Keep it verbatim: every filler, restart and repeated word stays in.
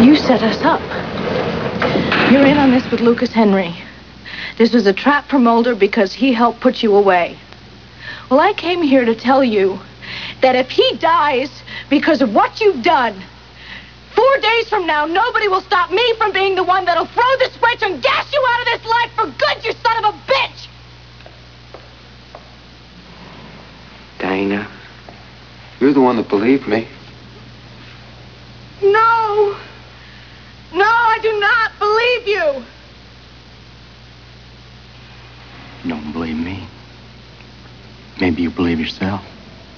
You set us up. You're in on this with Lucas Henry. This was a trap for Mulder because he helped put you away. Well, I came here to tell you that if he dies because of what you've done, four days from now, nobody will stop me from being the one that'll throw the switch and gas you out of this life for good, you son of a bitch! Dana, you're the one that believed me. No! No, I do not believe you! You don't believe me. Maybe you believe yourself.